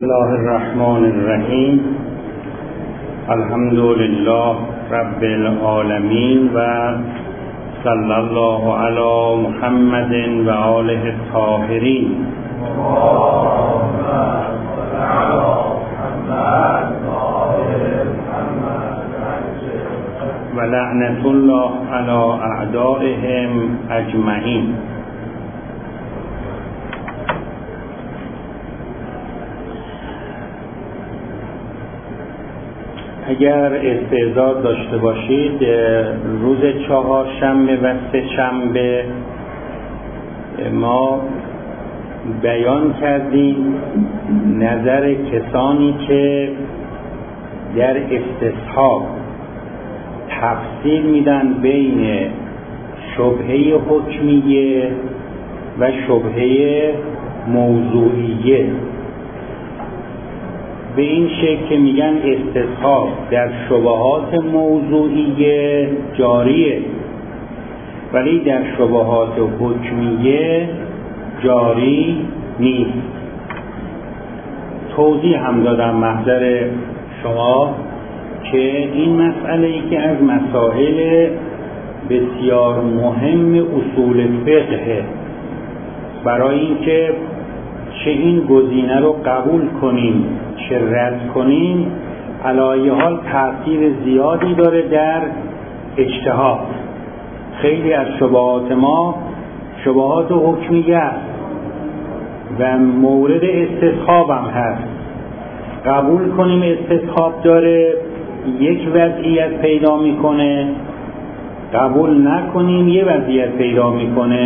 الله الرحمن الرحیم. الحمد لله رب العالمین و صلی الله علی محمد و آله الطاهرین. و لعنت الله علی اعدائهم اجمعین. اگر استعداد داشته باشید روز چهارشنبه و سه‌شنبه ما بیان کردیم نظر کسانی که در استصحاب تفصیل میدن بین شبهه حکمیه و شبهه موضوعیه، به این شکل که میگن استصحاب در شبهات موضوعیه جاریه ولی در شبهات حکمیه جاری نیست. توضیح هم دادم محضر شما که این مسئله ای که از مسائل بسیار مهم اصول فقه، برای اینکه چه این گزینه رو قبول کنیم چه رد کنیم علی حال تأثیر زیادی داره در اجتهاد. خیلی از شبهات ما شبهات حکمیه است و مورد استصحاب هم هست. قبول کنیم استصحاب داره یک وضعیت پیدا میکنه، قبول نکنیم یه وضعیت پیدا میکنه.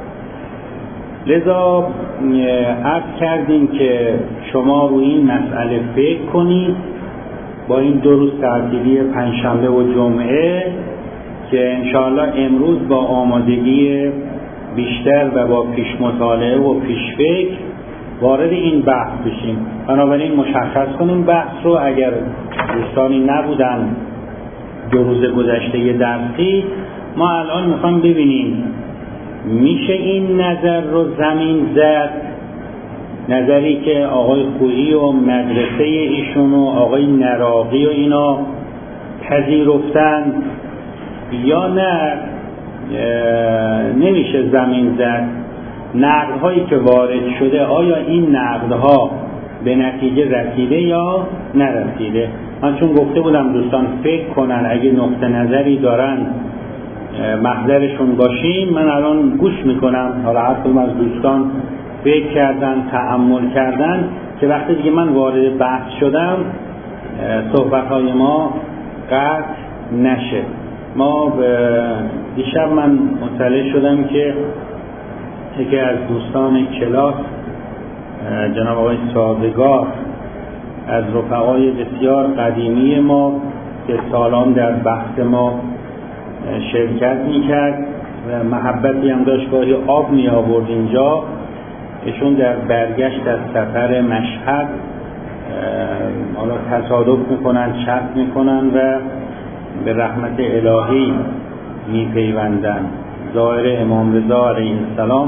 لذا عرض کردیم که شما روی این مسئله فکر کنید با این دو روز تعطیلی پنجشنبه و جمعه که انشاءالله امروز با آمادگی بیشتر و با پیش مطالعه و پیش فکر وارد این بحث بشیم. بنابراین مشخص کنیم بحث رو. اگر دوستانی نبودن دو روز گذشته درسی، ما الان میخوایم ببینیم میشه این نظر رو زمین زد، نظری که آقای خویی و مدرسه ایشون و آقای نراقی و اینا پذیرفتن، یا نه نمیشه زمین زد. نقدهایی که وارد شده آیا این نقدها به نتیجه رسیده یا نرسیده؟ من چون گفته بودم دوستان فکر کنن، اگه نقطه نظری دارن محضرشون باشیم. من الان گوش میکنم، حالا هر کدوم از دوستان فکر کردن تأمل کردن که وقتی دیگه من وارد بحث شدم صحبتهای ما قطع نشه. ما دیشب من مطلع شدم که یکی از دوستان کلاس جناب آقای سازگار از رفقای بسیار قدیمی ما که سالان در بحث ما شرکت میکرد و محبتی هم داشت، گاهی آب می آورد اینجا، ایشون در برگشت از سفر مشهد حالا تصادف میکنن، چپ میکنن و به رحمت الهی میپیوندن. ظاهر امام رضا علیه السلام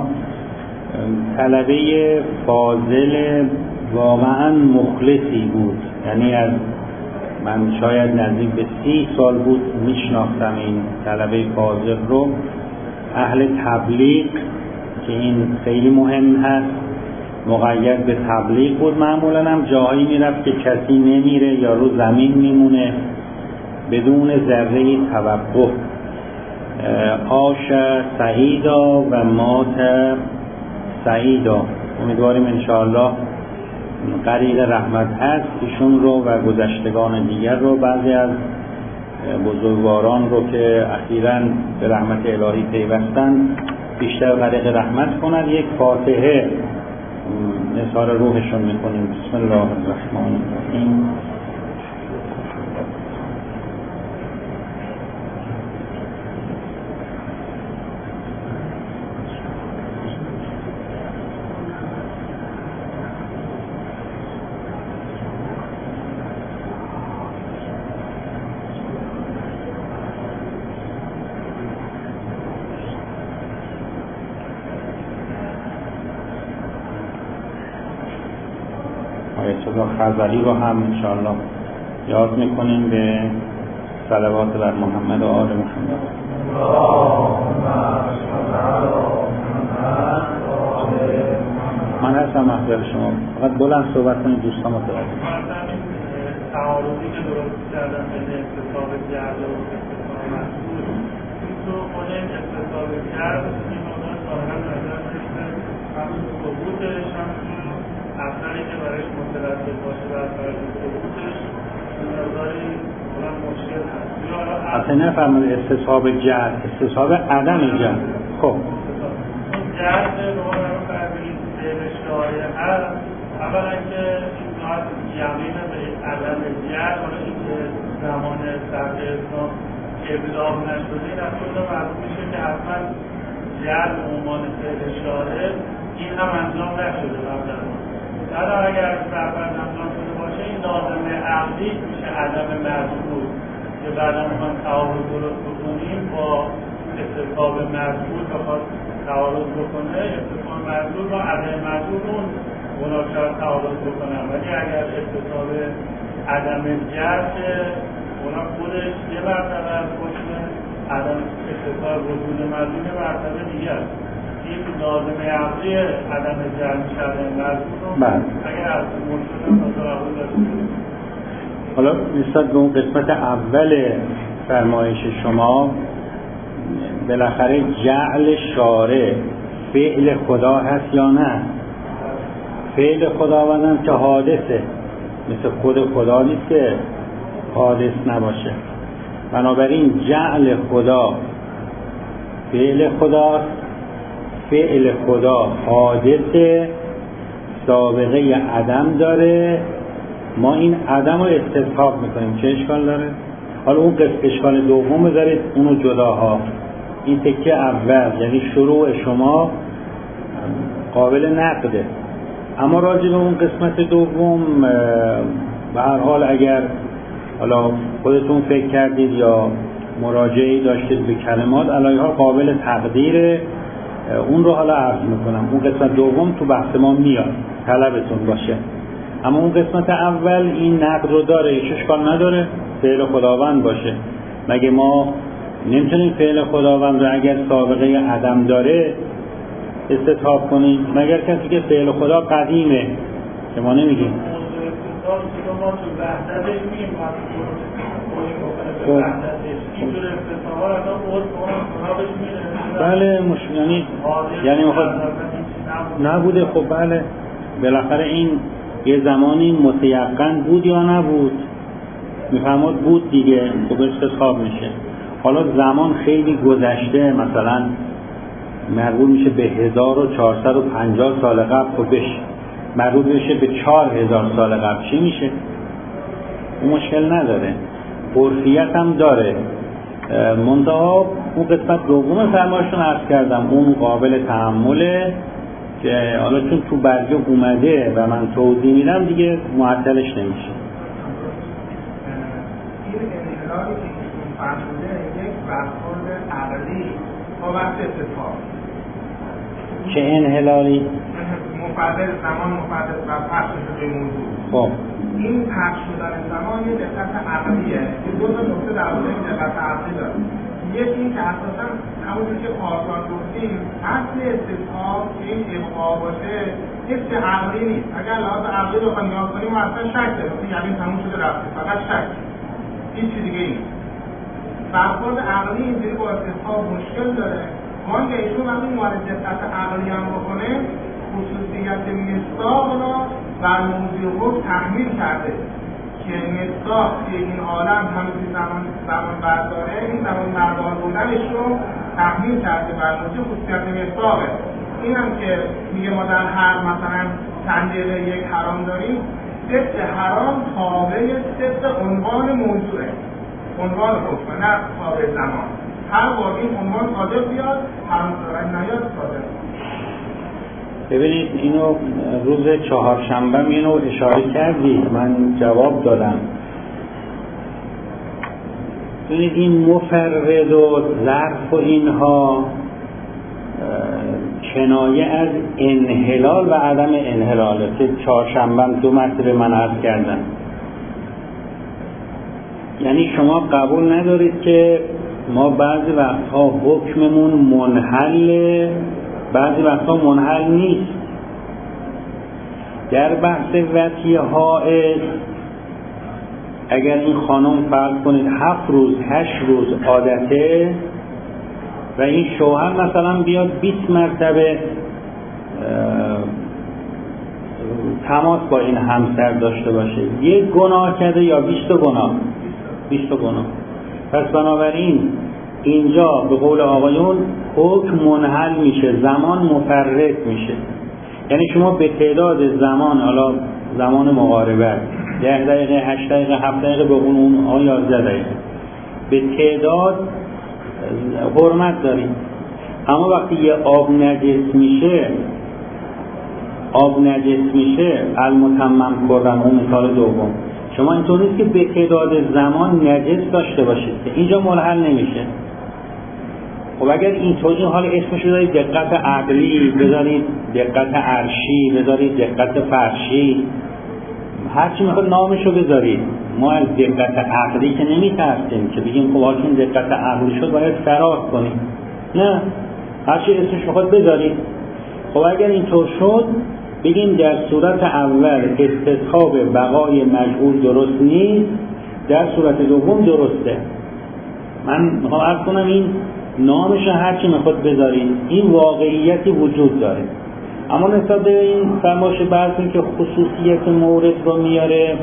طلبه فاضل واقعا مخلصی بود، یعنی از من شاید نزدیک به 30 سال بود میشناختم این طلبه فاضل رو. اهل تبلیغ که این خیلی مهم هست، مقید به تبلیغ بود. معمولا هم جاهایی میرفت که کسی نمیره یا رو زمین میمونه بدون ذره توقف. عاش سعیدا و مات سعیدا. امیدواریم انشاءالله غریق رحمت هست ایشون رو و گذشتگان دیگر رو، بعضی از بزرگواران رو که اخیراً به رحمت الهی پیوستن بیشتر غریق رحمت کند. یک فاتحه نثار روحشون میکنیم. بسم الله الرحمن الرحیم. آیت یا خزلی رو هم انشاءالله یاد میکنیم به صلوات بر محمد و آل محمد. من هستم محضر شما، فقط بلند صحبت کنید دوستان متوجه. تعارضی که درست کردن بین اکتساب جهل و اکتساب محصول، این تو خود اکتساب جهل این موضوع ظاهرا نظر داشته همون ثبوتش، همون اثری که برایش مترتب باشه و برای ثبوتش نظری مشکل هست. اصلا نفرمایید استصحاب جهل، استصحاب عدم جهل. خب جهل رو فرمایید به شایعه هست. اولا که این ذات یقین به عدم جهل، حالا این که زمان صدر اسلام ابلاغ نشده این از خود معلوم میشه که حتما جهل به عنوان فعل شارع این هم انجام نشده قبلا. حالا اگر بعد انجام شده باشه این لازمه عقلی میشه عدم مجبور که بعدا میخوان تعارض درست بکنیم با استصحاب مجبور بخواد تعارض بکنه، استصحاب مجبور با عدم مجبور اون اونا شاید تعارض بکنن، ولی اگر استصحاب عدم جهل که اونا خودش یه مرتبه از خودشون عدم استصحاب وجود مجبور یه مرتبه دیگه است. این لازمه عقلی عدم جهل شده مجبور اگر از مرشدن تصور داشته. حالا نسبت به اون قسمت اول فرمایش شما، بالاخره جعل شارع فعل خدا هست یا نه؟ فعل خداوند هم که حادثه، مثل خود خدا نیست که حادث نباشه. بنابراین جعل خدا فعل خداست، فعل خدا حادثه، سابقه عدم داره، ما این عدم رو استصحاب میکنیم. چه اشکال داره؟ حالا اون اشکال دوم بذارید اونو جداها. این تکه اول یعنی شروع شما قابل نقده، اما راجع به اون قسمت دوم به هر حال اگر حالا خودتون فکر کردید یا مراجعه‌ای داشتید به کلمات علیها قابل تقدیره، اون رو حالا عرض میکنم. اون قسمت دوم تو بحث ما میاد، طلبتون باشه. اما اون قسمت اول این نقد رو داره، هیچ اشکال نداره فعل خداوند باشه. مگه ما نمیتونیم فعل خداوند رو اگر سابقه عدم داره استصحاب کنیم؟ مگر کسی که فعل خدا قدیمه که ما نمیگیم. بله یعنی میخواد نبوده. خب بله بالاخره این یه زمانی متیقن بود یا نبود؟ میفرماد بود دیگه، خب استصحاب میشه. حالا زمان خیلی گذشته، مثلا مربوط میشه به 1450 سال قبل، خب مربوط میشه به 4000 سال قبل، چی میشه؟ اون مشکل نداره، عرفیت هم داره. منتها اون قسمت دوم فرمایشون عرض کردم اون قابل تحمله که حالا چون تو برگه اومده و من توضیح میدم دیگه معطلش نمیشه. این انحلالی که ایشون فرموده یک برخورد عقلی با وقت اتفاق. چه انحلالی؟ مفرد زمان مفرد و پخش شده موضوع. خب این پخش شدن زمان یه دقت عقلیه که دو تا نکته در مورد این دقت عقلی داره. یکی این که اساسا همونطور که پارسال گفتیم اصل استصحاب که این ابقا باشه حس عقلی نیست. اگر لحاظ عقلی رو بخوایم نگاه کنیم ما اصلا شک داریم، یعنی تموم شده رفته، فقط شک، هیچ چیز دیگه نیست. برخورد عقلی اینجوری با استصحاب مشکل داره. ما که ایشون وقتی مورد دقت عقلی هم بکنه خصوصیت مصداق را بر موضوع خود تحمیل کرده که مصداق که این عالم همیشه زمان برداره، این زمان بردار بودنش رو تحمیل کرده بر موضوع خصوصیت مصداقه. این هم که میگه ما در هر مثلا چند دقیقه یک حرام داریم، ست حرام تابع ست عنوان موضوعه، عنوان حکم، نه تابع زمان. هر بار این عنوان صادق بیاد، حرام دارن نیاد صادق. ببینید اینو روز چهارشنبه اینو اشاره کردید، من جواب دادم. ببینید این مفرد و ظرف و اینها کنایه از انحلال و عدم انحلاله که چهارشنبه 2 مرتبه من عرض کردم. یعنی شما قبول ندارید که ما بعضی وقتها حکممون منحله، بعضی وقتها منحل نیست. در بحث وصی حائض اگر این خانم فرض کنید 7 روز 8 روز عادته و این شوهر مثلا بیاد 20 مرتبه تماس با این همسر داشته باشه، یک گناه کرده یا 20 گناه؟ 20 گناه. پس بنابراین اینجا به قول آقایون حکم منحل میشه، زمان مفرط میشه. یعنی شما به تعداد زمان، حالا زمان مقاربت 10 دقیقه 8 دقیقه 7 دقیقه به اون 11 دقیقه به تعداد حرمت دارید. اما وقتی یه آب نجس میشه المتمم کردن، اون مثال دوم، شما اینطور نیست که به تعداد زمان نجس داشته باشید که اینجا منحل نمیشه. خب اگر اینطوری حال اسمش رو دارید دقت عقلی، بذارید دقت عرشی، بذارید دقت فرشی، هرچی میخواد نامش رو بذارید. ما از دقت عقلی که نمیترسیم که بگیم خب حاکم دقت عقلی شد باید فرار کنیم، نه، هرچی اسمش میخواد بذارید. خب اگر اینطور شد بگیم در صورت اول استصحاب بقای مجهول درست نیست، در صورت دوم درسته. من میخوام عرض کنم این نامش هرچی میخواد بذارید، این واقعیتی وجود داره. اما نسبت به این فرمایش براتون که خصوصیت مورد رو میاره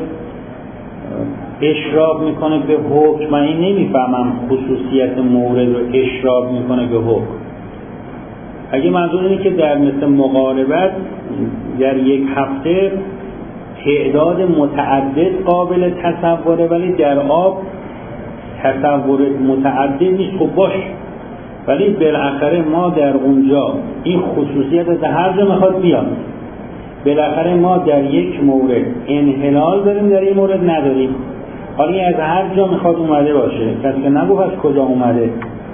اشراب میکنه به حکم، من این نمیفهمم خصوصیت مورد رو اشراب میکنه به حکم. اگه منظور اینه که در مثل مقاربت در یک هفته تعداد متعدد قابل تصوره ولی در آب تصور متعدد نیست، خب باش، ولی بالاخره ما در اونجا این خصوصیت از هر جا میخواد بیاد. بالاخره ما در یک مورد انحلال داریم، در این مورد نداریم. حالا این از هر جا میخواد اومده باشه، کسی که نگفت از کجا اومده.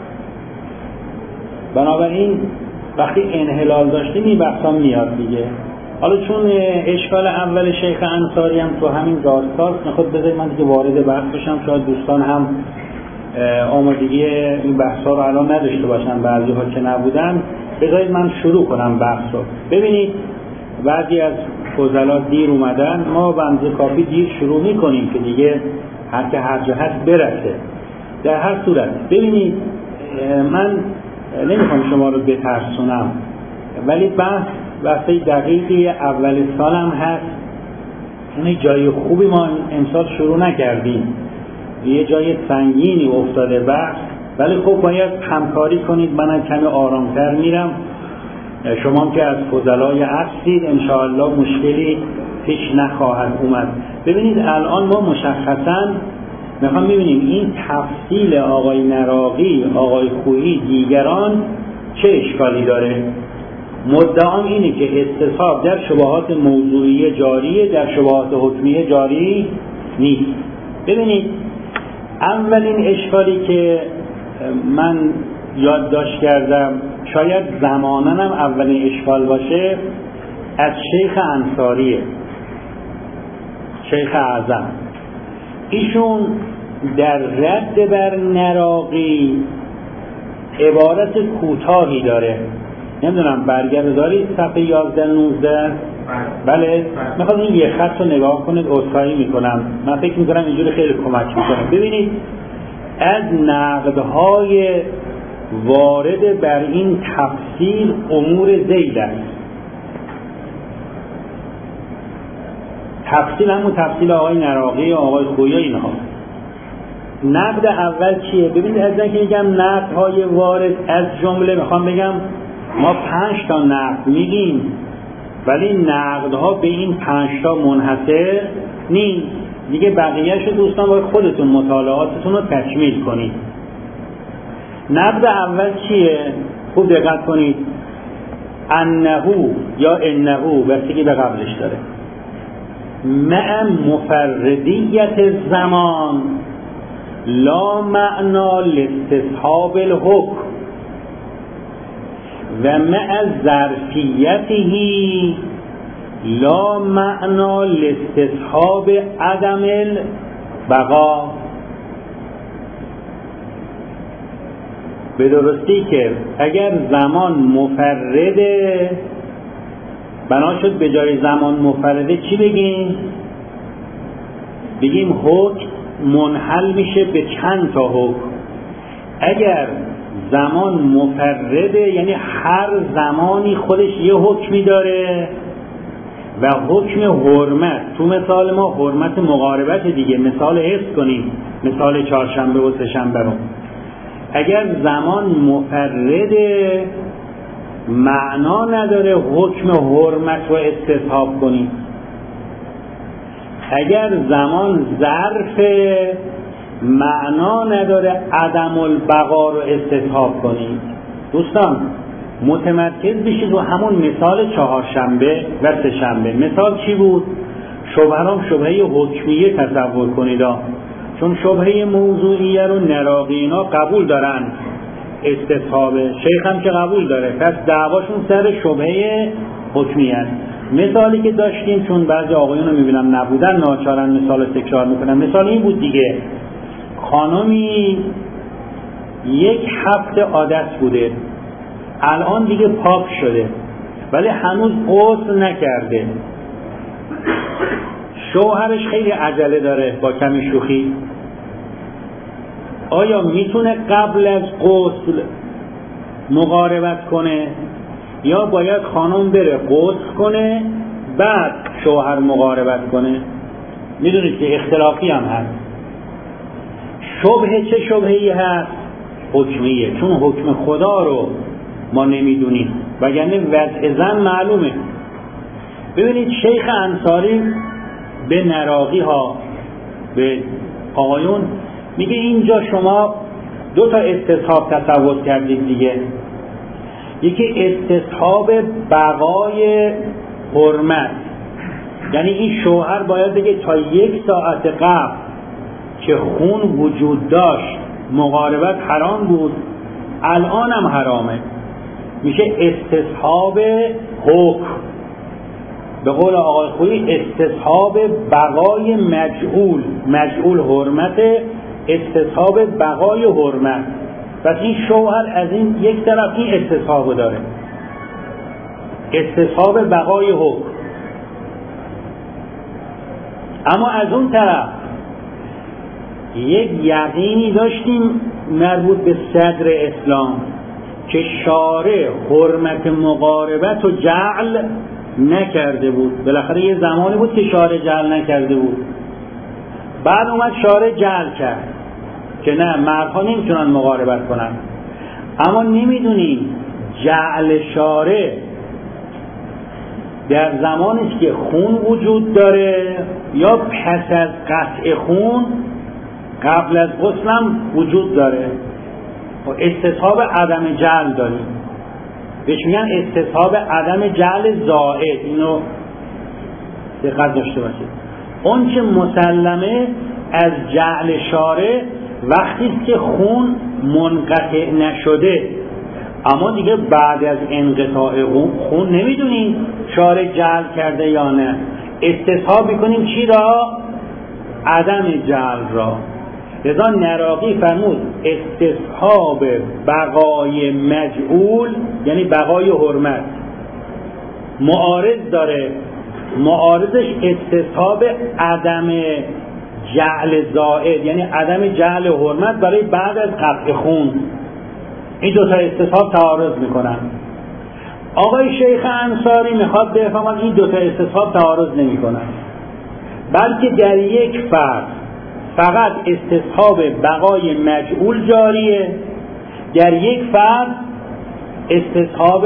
بنابراین وقتی انحلال داشتیم این بحثا میاد دیگه. حالا چون اشکال اول شیخ انصاری هم تو همین داستاست، میخواد بذارید من دیگه وارد بحث بشم، شاید دوستان هم آمادگی این بحثا رو الان نداشته باشن، بعضی ها که نبودن. بذارید من شروع کنم بحث رو. ببینید بعضی از فضلا دیر اومدن، ما بنده کافی دیر شروع میکنیم که دیگه هر که هر جا هست برسه. در هر صورت ببینید من نمیخوام شما رو بترسونم، ولی بحث دقیقی اول سالم هست. اون جای خوبی ما امسال شروع نکردیم، یه جای سنگینی افتاده بحث، ولی خب باید همکاری کنید. من کمی آرامتر میرم، شما که از فضلای هستید انشاءالله مشکلی پیش نخواهد اومد. ببینید الان ما مشخصاً میخوام ببینیم این تفصیل آقای نراقی، آقای خویی، دیگران چه اشکالی داره. مدعام اینه که استصحاب در شبهات موضوعی جاریه، در شبهات حکمیه جاری نیست. ببینید اولین اشکالی که من یادداشت کردم، شاید زماناً هم اولین اشکال باشه، از شیخ انصاریه، شیخ اعظم. ایشون در رد بر نراقی عبارت کوتاهی داره، نمیدونم برگرد دارید صفحه 11 19. بله میخواد این یه خط رو نگاه کنید، عذرخواهی میکنم، من فکر میکنم اینجوری خیلی کمک میکنه. ببینید از نقدهای وارد بر این تفصیل امور ذیل است. تفصیل همون تفصیل آقای نراقی، آقای خویی، اینها. نقد اول چیه؟ ببینید از اینکه میگم نقدهای وارد، از جمله میخوام بگم ما 5 تا نقد میگیم، ولی نقدها به این 5 تا منحصر نیست دیگه. بقیه‌شو دوستان باید خودتون مطالعاتتون رو تکمیل کنید. نقد اول چیه؟ خوب دقت کنید. انهو یا انهو بستگی به قبلش داره. مع مفردیت زمان لا معنا لاستصحاب الحکم و مع ظرفیته لا معنا لاستصحاب عدم البقا. به درستی که اگر زمان مفرده، بنا شد به جای زمان مفرده چی بگیم؟ بگیم حکم منحل میشه به چند تا حکم. اگر زمان مفرده یعنی هر زمانی خودش یه حکمی داره و حکم حرمت، تو مثال ما حرمت مقاربت دیگه، مثال حفظ کنیم، مثال چهارشنبه و سه‌شنبه رو. اگر زمان مفرده معنا نداره حکم حرمت رو استصحاب کنیم. اگر زمان ظرف معنا نداره عدم البقا رو استصحاب کنیم. دوستان متمرکز بشید رو همون مثال چهارشنبه و سه‌شنبه. مثال چی بود؟ شبهه حکمیه تصور کنید، چون شبهه موضوعیه رو نراقینا قبول دارن استصحاب، شیخ هم که قبول داره، پس دعواشون سر شبهه حکمیه است. مثالی که داشتیم، چون بعضی آقایون رو میبینم نبودن ناچارن مثال تکرار میکنن، مثال این بود دیگه، خانمی 1 هفته عادت بوده، الان دیگه پاک شده ولی هنوز غسل نکرده. شوهرش خیلی عجله داره با کمی شوخی، آیا میتونه قبل از غسل مقاربت کنه یا باید خانم بره غسل کنه بعد شوهر مقاربت کنه؟ میدونید که اختلافی هم هست. شبهه چه شبهه‌ای هست؟ حکمیه، چون حکم خدا رو ما نمیدونیم، وگرنه وضع زن معلومه. ببینید شیخ انصاری به نراقی ها، به آقایون میگه اینجا شما 2 تا استصحاب تصور کردید دیگه. یکی استصحاب بقای حرمت، یعنی این شوهر باید بگه تا 1 ساعت قبل که خون وجود داشت مقاربت حرام بود، الان هم حرامه، میشه استصحاب حکم. به قول آقای خویی استصحاب بقای مجعول حرمت، استصحاب بقای حرمت. پس این شوهر از این یک طرف این استصحاب داره، استصحاب بقای حکم، اما از اون طرف یک یقینی داشتیم مربوط به صدر اسلام که شارع حرمت مقاربت و جعل نکرده بود. بالاخره یه زمانی بود که شارع جعل نکرده بود، بعد اومد شارع جعل کرد که نه، مردها نمیتونن مقاربت کنن. اما نمیدونیم جعل شارع در زمانی که خون وجود داره یا پس از قطع خون قبل از غسل هم وجود داره. و استصحاب عدم جعل داریم، بهش میگن استصحاب عدم جعل زائد. اینو دقت داشته باشید. اون که مسلمه از جعل شارع وقتی که خون منقطع نشده، اما دیگه بعد از انقطاع خون نمیدونیم شارع جعل کرده یا نه. استصحاب میکنیم چی را؟ عدم جعل را. لذا نراقی فرمود استصحاب بقای مجعول یعنی بقای حرمت معارض داره، معارضش استصحاب عدم جعل زائد یعنی عدم جعل حرمت برای بعد از قطع خون. این 2 تا استصحاب تعارض میکنن. آقای شیخ انصاری میخواد بفهمد این 2 تا استصحاب تعارض نمیکنن، بلکه در یک فرد فقط استصحاب بقای مجعول جاریه، در یک فرد استصحاب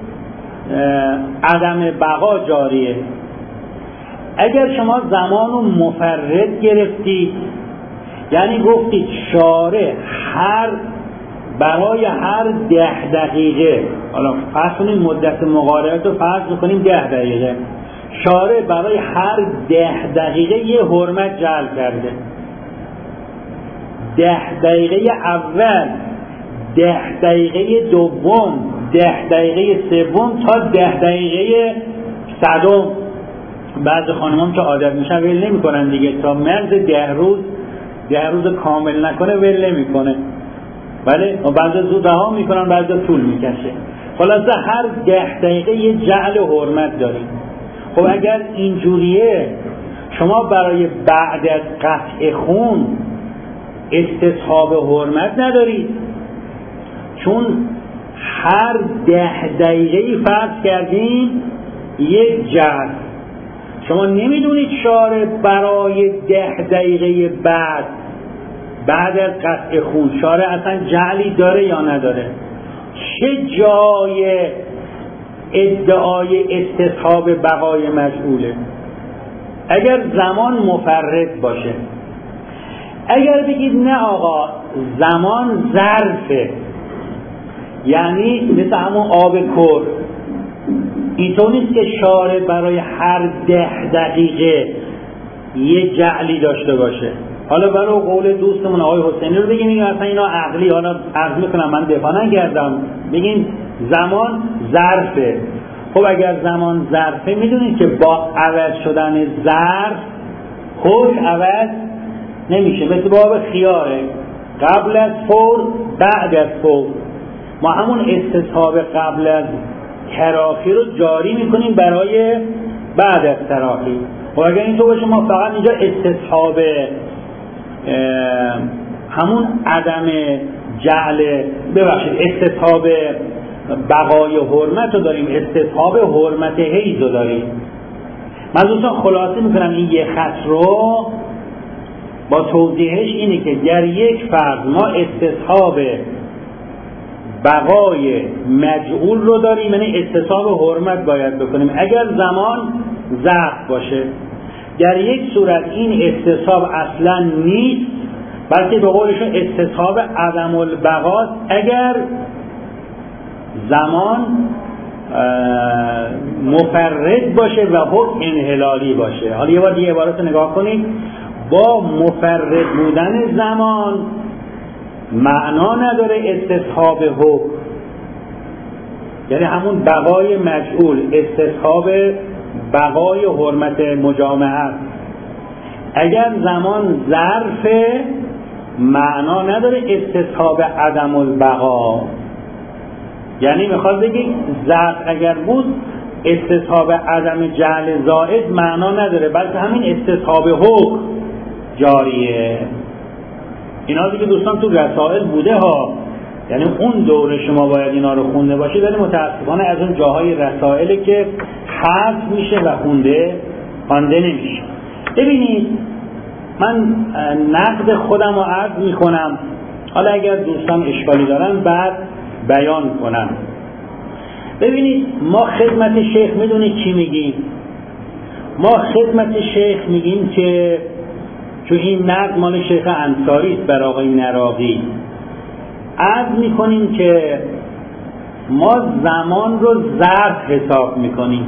عدم بقا جاریه. اگر شما زمان رو مفرد گرفتید، یعنی گفتید شارع برای هر 10 دقیقه، حالا فرض کنیم مدت مقاربت رو فرض کنیم 10 دقیقه، شارع برای هر 10 دقیقه یه حرمت جعل کرده. 10 دقیقه اول، 10 دقیقه دوم 10 دقیقه سوم تا 10 دقیقه صدم. بعض خانمان که عادت میشن ول نمیکنن دیگه، تا مرز 10 روز کامل نکنه ول نمیکنه. بله، و بعضی زودها میکنن، بعضی طول میکشه. خلاصه هر 10 دقیقه یه جعل حرمت داریم. خب اگر اینجوریه، شما برای بعد از قطع خون استصحاب حرمت ندارید، چون هر 10 دقیقه فرض کردیم یک جعل. شما نمیدونید شارع برای 10 دقیقه بعد از قطع خون شارع اصلا جعلی داره یا نداره. چه جای ادعای استصحاب بقای مجعوله؟ اگر زمان مفرد باشه. اگر بگید نه آقا زمان ظرفه، یعنی مثل همون آب کر، اینطور نیست که شارع برای هر 10 دقیقه یه جعلی داشته باشه. حالا برای قول دوستمون آقای حسینی رو بگیم اصلا اینا عقلی، حالا عرض میکنم من دفاع نکردم، بگیم زمان ظرفه. خب اگر زمان ظرفه، میدونید که با عوض شدن ظرف حکم عوض نمیشه، مثل باب خیاره، قبل از فور بعد از فور. ما همون استصحاب قبل از تراخی رو جاری میکنیم برای بعد از تراخی. و اگر اینطور باشه ما فقط اینجا استصحاب همون عدم جعل، ببخشید استصحاب بقای حرمت رو داریم، استصحاب حرمت حیض رو داریم. من دوستان خلاصه میکنم این یه خط رو با توضیحش اینه که در یک فرض ما استصحاب بقای مجعول رو داریم، یعنی استصحاب حرمت باید بکنیم اگر زمان ظرف باشه. در یک صورت این استصحاب اصلا نیست، بلکه به قولشون استصحاب عدم البقا اگر زمان مفرد باشه و حکم انحلالی باشه. حالا یه بار دیگه عبارت رو نگاه کنید. با مفرد بودن زمان معنا نداره استصحاب حکم، یعنی همون بقای مجعول، استصحاب بقای حرمت مجامعه. اگر زمان ظرفه معنا نداره استصحاب عدم البقا، یعنی میخواد بگی ظرف اگر بود استصحاب عدم جعل زائد معنا نداره، بلکه همین استصحاب حکم جاریه. اینا دیگه دوستان تو رسائل بوده ها، یعنی اون دوره شما باید اینا رو خونده باشید، ولی متاسفانه از اون جاهای رسائله که حذف میشه و خوانده نمیشه. ببینید من نقد خودم رو عرض میکنم، حالا اگر دوستان اشکالی دارن بعد بیان کنم. ببینید ما خدمت شیخ میدونید چی میگیم؟ ما خدمت شیخ میگیم که چون این نقد مال شیخ انصاری است بر آقای نراقی، عرض میکنیم که ما زمان رو ظرف حساب میکنیم.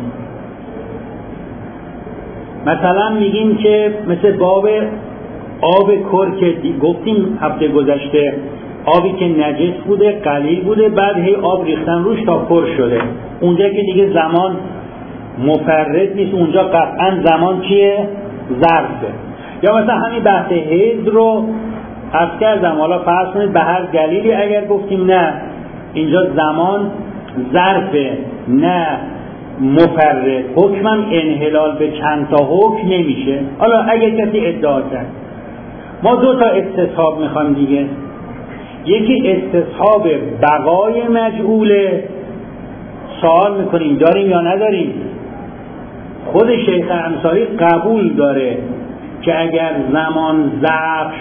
مثلا میگیم که مثل باب آب کر که گفتیم هفته گذشته، آبی که نجس بوده قلیل بوده بعد هی آب ریختن روش تا پر شده، اونجا که دیگه زمان مفرد نیست، اونجا قطعا زمان چیه؟ ظرفه. یا مثلا همین بحث حیض رو عرض کردم، حالا فرض کنید به هر دلیلی اگر گفتیم نه اینجا زمان ظرفه نه مفرد، حکمم انحلال به چند تا حکم نمیشه. حالا اگر کسی ادعا کرد، ما دو تا استصحاب میخوایم دیگه، یکی استصحاب بقای مجعوله، سوال میکنیم داریم یا نداریم. خود شیخ انصاری قبول داره که اگر زمان ظرف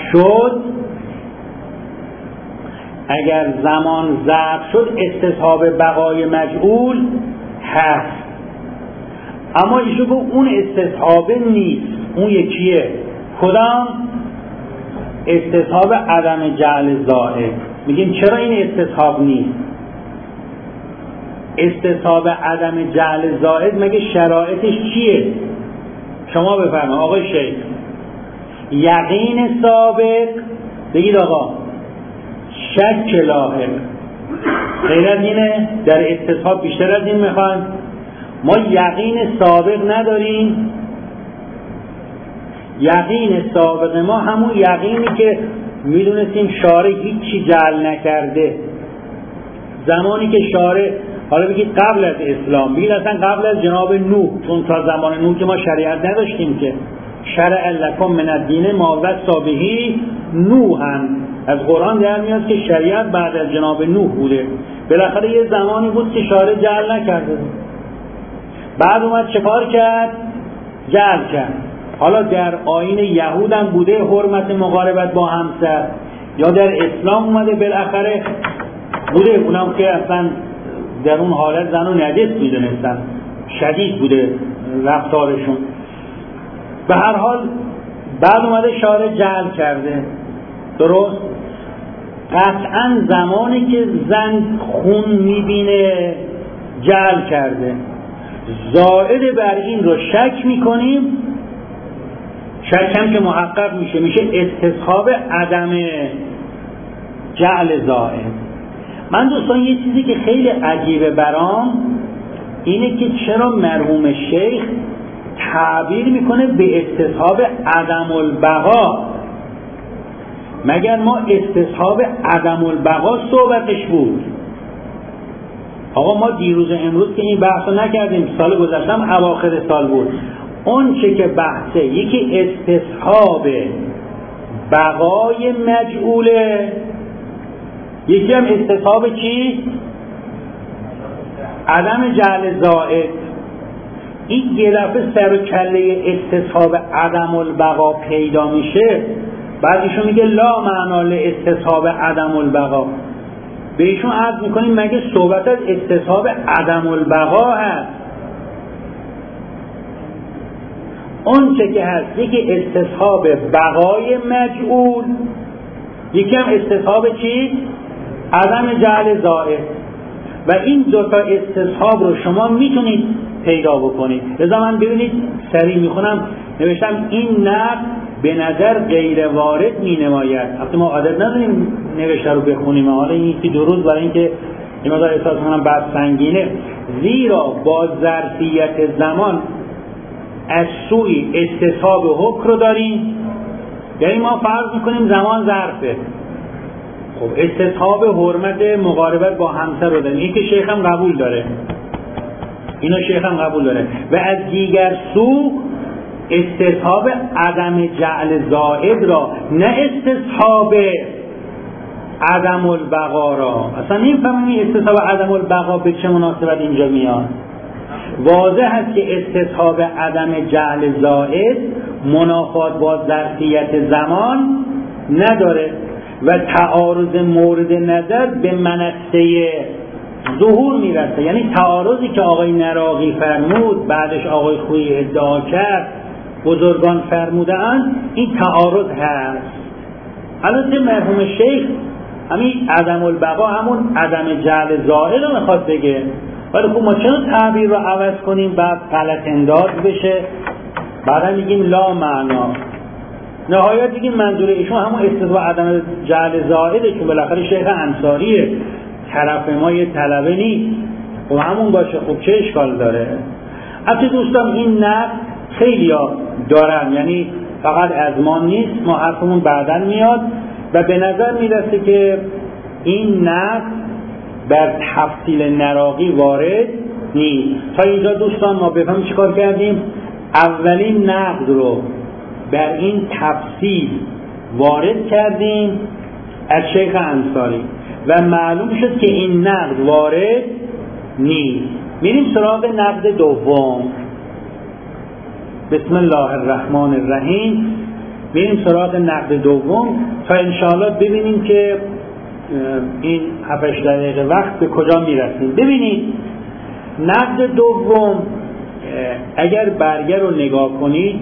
شد استصحاب بقای مجعول هست، اما ایشون گفت اون استصحاب نیست. اون یکیه کدام؟ استصحاب عدم جعل زائد. میگیم چرا این استصحاب نیست؟ استصحاب عدم جعل زائد مگه شرایطش چیه؟ شما بفرمایید آقای شیخ. یقین ثابت، بگید آقا، شک لاحق. غیر از اینه؟ در استصحاب بیشتر از این میخوایم؟ ما یقین سابق نداریم. یقین سابق ما همون یقینی که میدونستیم شارع هیچی جعل نکرده. زمانی که شارع، حالا بگید قبل از اسلام، بگید اصلا قبل از جناب نوح، چون تا زمان نوح که ما شریعت نداشتیم که شرع لکم من الدین ما وصی به نوحا، از قرآن در میاد که شریعت بعد از جناب نوح بوده. بالاخره یه زمانی بود که شارع جعل نکرده، بعد اومد چکار کرد؟ جعل کرد. حالا در آیین یهود هم بوده حرمت مقاربت با همسر، یا در اسلام اومده بالاخره بوده، اونم که اصلا در اون حالت زن و نجس میدونستن، شدید بوده رفتارشون. به هر حال بعد اومده شارع جعل کرده. درست؟ قطعا زمانی که زن خون میبینه جعل کرده. زائد بر این رو شک میکنیم، شک هم که محقق میشه استصحاب عدم جعل زائد. من دوستان یه چیزی که خیلی عجیبه برام اینه که چرا مرحوم شیخ تعبیر میکنه به استصحاب عدم البقا. مگر ما استصحاب عدم البقا صحبتش بود؟ آقا ما دیروز امروز که این بحث رو نکردیم، سال گذشتم اواخر سال بود. اون چه که بحثه یکی استصحاب بقای مجعوله، یکی هم استصحاب چی؟ عدم جعل زائد. این یه دفعه سر و کله استصحاب عدم البقا پیدا میشه، بعدشون میگه لا معنا لاستصحاب عدم البقا. بهشون عرض میکنیم مگه صحبت از استصحاب عدم البقا هست؟ اون چه که هست یکی استصحاب بقای مجعول، یکی هم استصحاب چی؟ عدم جعل زائد. و این دوتا استصحاب رو شما میتونید پیدا بکنید. لذا من ببینید سریع میخونم، نوشتم این نقد به نظر غیر وارد می نماید. وقتی ما عادت نداریم نوشته رو بخونیم، حالا این یکی دو روز برای اینکه این مقدار احساس کنم بحث سنگینه، زیرا با ظرفیت زمان از سوی استصحاب حکم رو داریم. یعنی ما فرض میکنیم زمان ظرفه، خب استصحاب حرمت مقاربت با همسر رو داریم، این که شیخ هم قبول داره، اینو شیخ هم قبول داره. و از دیگر سو استصحاب عدم جعل زائد را، نه استصحاب عدم البقا را. اصلا نمی‌فهمیم استصحاب عدم البقا به چه مناسبت اینجا میاد. واضح است که استصحاب عدم جعل زائد منافات با ظرفیت زمان نداره و تعارض مورد نظر به منصه ظهور میرسه. یعنی تعارضی که آقای نراقی فرمود، بعدش آقای خویی ادعا کرد، بزرگان فرمودند، این تعارض هست. البته مرحوم شیخ همین عدم البقا همون عدم جعل زائد رو میخواد بگه، ولی خب ما چرا تعبیر رو عوض کنیم بعد غلط انداز بشه، بعدا میگیم لا معنا، نهایت دیگه منظور ایشون همون استصحاب عدم جعل زائده، چون بالاخره شیخ انصاریه، طرف ما یه طلبه نیست و همون باشه، خب چه اشکال داره؟ البته دوستان این نقد خیلی ها دارن، یعنی فقط از ما نیست، ما حرفمون بعداً میاد و به نظر میرسه که این نقد بر تفصیل نراقی وارد نیست. تا اینجا دوستان ما بفهمیم چیکار کردیم؟ اولین نقد رو بر این تفصیل وارد کردیم از شیخ انصاری و معلوم شد که این نقد وارد نیست. میریم سراغ نقد دوم. بسم الله الرحمن الرحیم. میریم سراغ نقد دوم تا انشاءالله ببینیم که این 7-8 دقیقه وقت به کجا میرسیم. ببینید نقد دوم، اگر برگه رو نگاه کنید،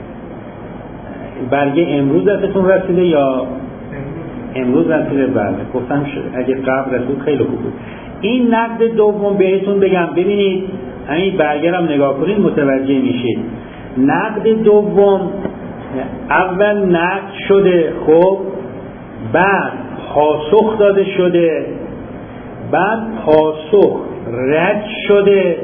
برگه امروز دستتون رسیده یا امروز رسیده؟ بله گفتم اگه قبل رسید خیلی خوب بود. این نقد دوم بهتون بگم، ببینید همین برگه رو نگاه کنید متوجه میشید. نقد دوم اول نقد شده، خب بعد پاسخ داده شده بعد پاسخ رد شده،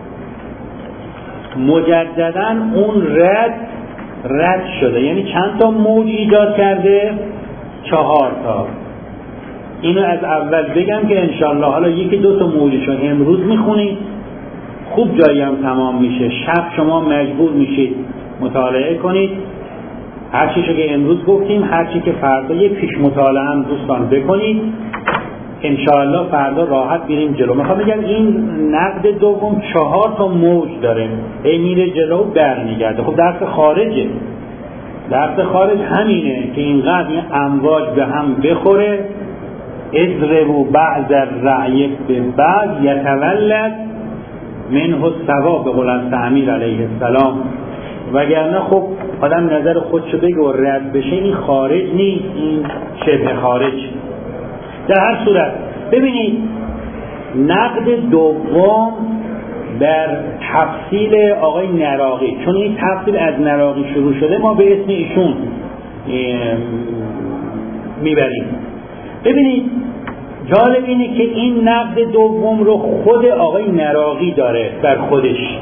مجددا اون رد شده، یعنی چند تا موج ایجاد کرده؟ 4 تا. اینو از اول بگم که انشالله حالا 1-2 تا موجشون امروز میخونید، خوب جایی هم تمام میشه. شب شما مجبور میشید مطالعه کنید هر چیزی که امروز گفتیم، هر چی که فردا یه پیش مطالعه هم دوستان بکنید، انشاءالله فردا راحت بریم جلو. میخوام بگم این نقد دوم 4 تا موج داره، میره جلو برمیگرده. خب درس خارجه، درس خارج همینه که اینقدر این امواج به هم بخوره، اضربوا بعض الرعی ببعض یتولد منه الثواب، به قول امیر علیه السلام. وگرنه خب آدم نظر خودشو بگه و رد بشه، این خارج نیست، این شبه خارج. در هر صورت ببینید نقد دوم در تفصیل آقای نراقی، چون این تفصیل از نراقی شروع شده ما به اسم ایشون میبریم. ببینید جالب اینه که این نقد دوم رو خود آقای نراقی داره در خودش،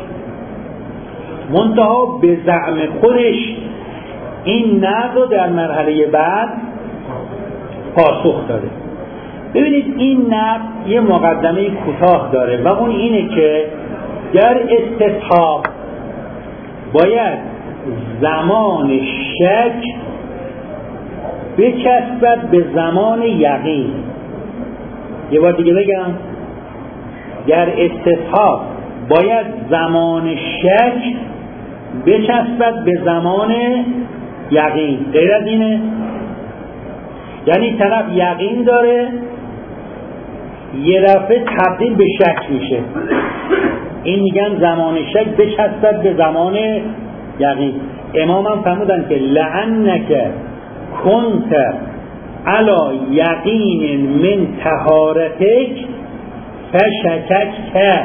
منتها به زعم خودش این نقد رو در مرحله بعد پاسخ داده. ببینید این نقد یه مقدمه کوتاه داره و اون اینه که در استصحاب باید زمان شک بچسبد به زمان یقین. یه بار دیگه بگم، در استصحاب باید زمان شک بچسبد به زمان یقین. غیر از اینه؟ یعنی طرف یقین داره یه دفعه تبدیل به شک میشه، این میگن زمان شک بچسبد به زمان یقین. امام هم فرمودن که لعنک کنت علی یقین من طهارتک فشککت.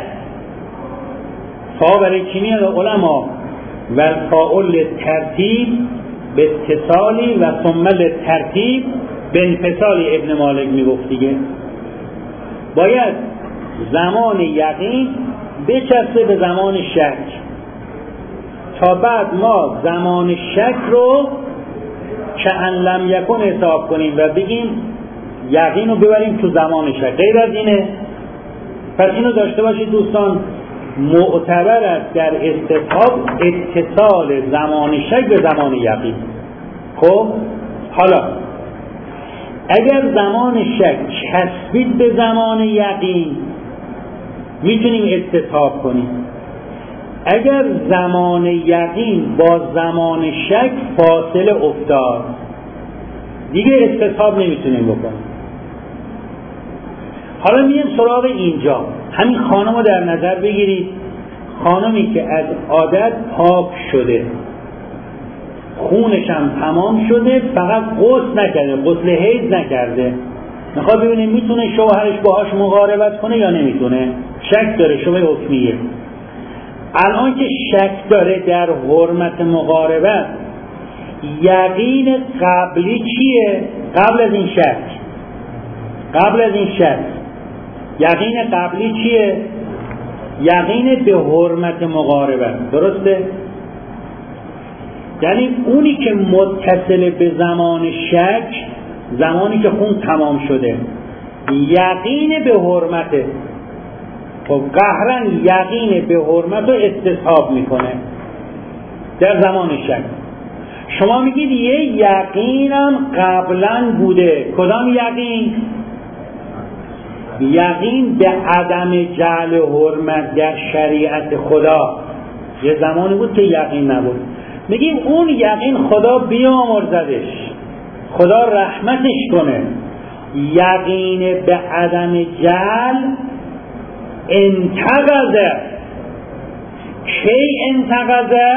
فا برای چی میاد علما؟ و فاعل ترتیب به اتصالی و ثم ترتیب به انفصالی. ابن مالک میگفت دیگه باید زمان یقین بچسبه به زمان شک، تا بعد ما زمان شک رو که ان لم یکن حساب کنیم و بگیم یقین رو ببریم تو زمان شک. غیر از اینه. پس اینو داشته باشید دوستان، معتبر است در استصحاب اتصال زمان شک به زمان یقین. خب حالا اگر زمان شک چسبید به زمان یقین میتونیم استصحاب کنیم. اگر زمان یقین با زمان شک فاصله افتاد دیگه استصحاب نمیتونیم بکنیم. حالا میایم سراغ اینجا. همین خانم رو در نظر بگیرید، خانمی که از عادت پاک شده، خونش هم تمام شده، فقط غسل نکرده، غسل حیض نکرده. میخواد ببینه میتونه شوهرش باهاش مقاربت کنه یا نمیتونه. شک داره، شبهه حکمیه. الان که شک داره در حرمت مقاربت، یقین قبلی چیه؟ قبل از این شک یقین قبلی چیه؟ یقین به حرمت مقاربت. درسته؟ یعنی اونی که متصل به زمان شک، زمانی که خون تمام شده، یقین به حرمته. خب قهرن یقین به حرمت رو استصحاب میکنه در زمان شک. شما میگید یه یقینم قبلا بوده. کدام یقین؟ یقین به عدم جعل حرمت در شریعت خدا. یه زمانی بود که یقین نبود. میگیم اون یقین خدا بیامرزدش، خدا رحمتش کنه. یقین به عدم جعل انتقضه. کی انتقضه؟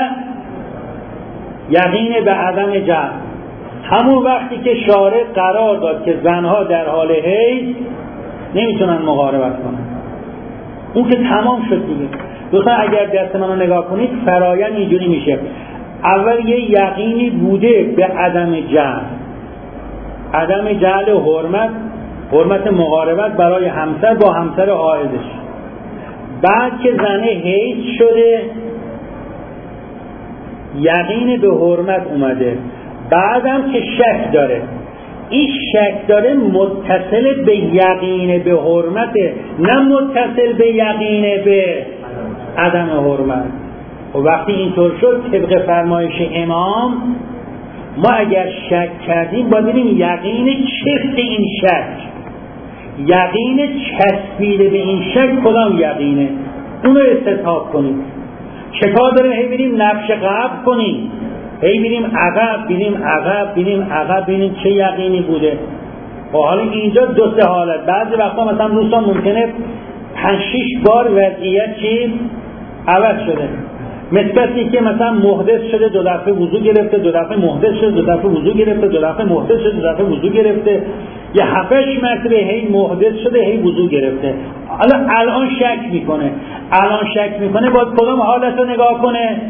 یقین به عدم جعل همون وقتی که شارع قرار داد که زنها در حال حیض نمیتونن مقاربت کنن، اون که تمام شد دیگه. دوستان اگر دست منو نگاه کنید فرایند اینجوری میشه. اول یه یقینی بوده به عدم جعل، عدم جعل حرمت حرمت مقاربت برای همسر با همسر حائضش. بعد که زنه حیض شده یقین به حرمت اومده، بعدم که شک داره، این شک داره متصل به یقین به حرمته، نه متصل به یقین به عدم حرمت. و وقتی اینطور شد طبق فرمایش امام ما اگر شک کردیم باید ببینیم یقین چیست این شک، یقین چسبیده به این شک کدام یقینه، اونو استصحاب کنیم. چه کار داریم هی بریم نقش قبل کنیم، هی بریم عقب ببینیم چه یقینی بوده. و حالا اینجا دو سه حالت، بعضی وقتا مثلا دوستان ممکنه 5-6 بار وضعیت چی عوض شده، مثل که مثلا محدث شده 2 دفعه وضو گرفته، 2 دفعه محدث شده 2 دفعه وضو گرفته، 2 دفعه محدث شده 2 دفعه وضو گرفته، یا 7-8 مرتبه هی محدث شده هی وضو گرفته. حالا الان شک میکنه باید کدام حالت رو نگاه کنه؟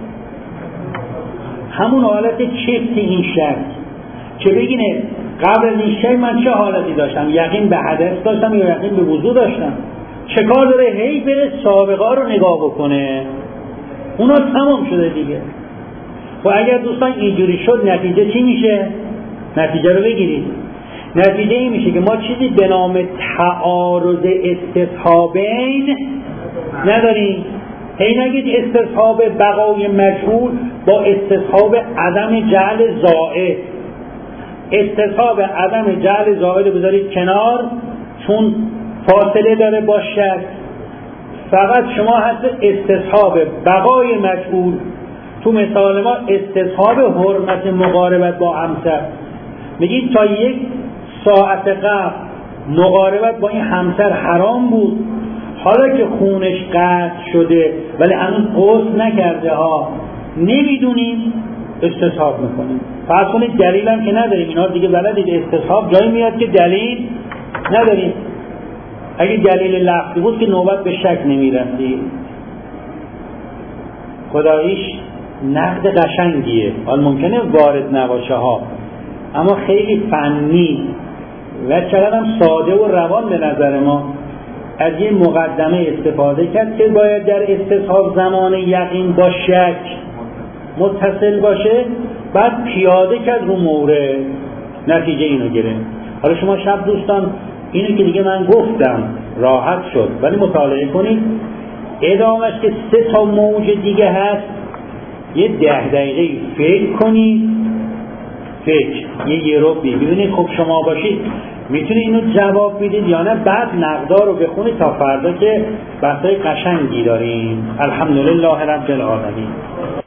همون حالت چیست این شک، که بگینه قبل از این شک من چه حالتی داشتم، یقین به حدث داشتم یا یقین به وضو داشتم. چه کار داره هی بره سابقه رو نگاه بکنه، اونا تمام شده دیگه. و اگر دوستان اینجوری شد نتیجه چی میشه؟ نتیجه رو بگیرید. نتیجه این میشه که ما چیزی به نام تعارض استصحابین نداریم. هی نگید استصحاب بقای مجهول با استصحاب عدم جعل زائد. استصحاب عدم جعل زائد بذارید کنار، چون فاصله داره با شک. فقط شما هست استصحاب بقای مجهول. تو مثال ما استصحاب حرمت مقاربت با همسر، میگید تا 1 ساعت قبل مقاربت با این همسر حرام بود، حالا که خونش قطع شده ولی هنوز غسل نکرده ها، نمیدونیم، استصحاب میکنیم. فرض کنید دلیل هم که نداریم، اینا دیگه بلدید استصحاب جایی میاد که دلیل نداریم. اگه دلیل لفظی بود که نوبت به شک نمیرسید. خداییش نقد قشنگیه، حال ممکنه وارد نباشه ها، اما خیلی فنی و چقدر هم ساده و روان به نظر ما. از یه مقدمه استفاده کرد که باید در استصحاب زمان یقین با شک متصل باشه، بعد پیاده کرد رو مورد، نتیجه اینو گرفت. حالا شما شب دوستان اینو که دیگه من گفتم راحت شد، ولی مطالعه کنید ادامهش که 3 تا موج دیگه هست. یه 10 دقیقه فکر کنید، یه ربی ببینید خب شما باشید میتونید اینو جواب بدید یا نه. بعد نقدار رو بخونید تا فردا که بحثای قشنگی داریم. الحمدلله رب العالمین.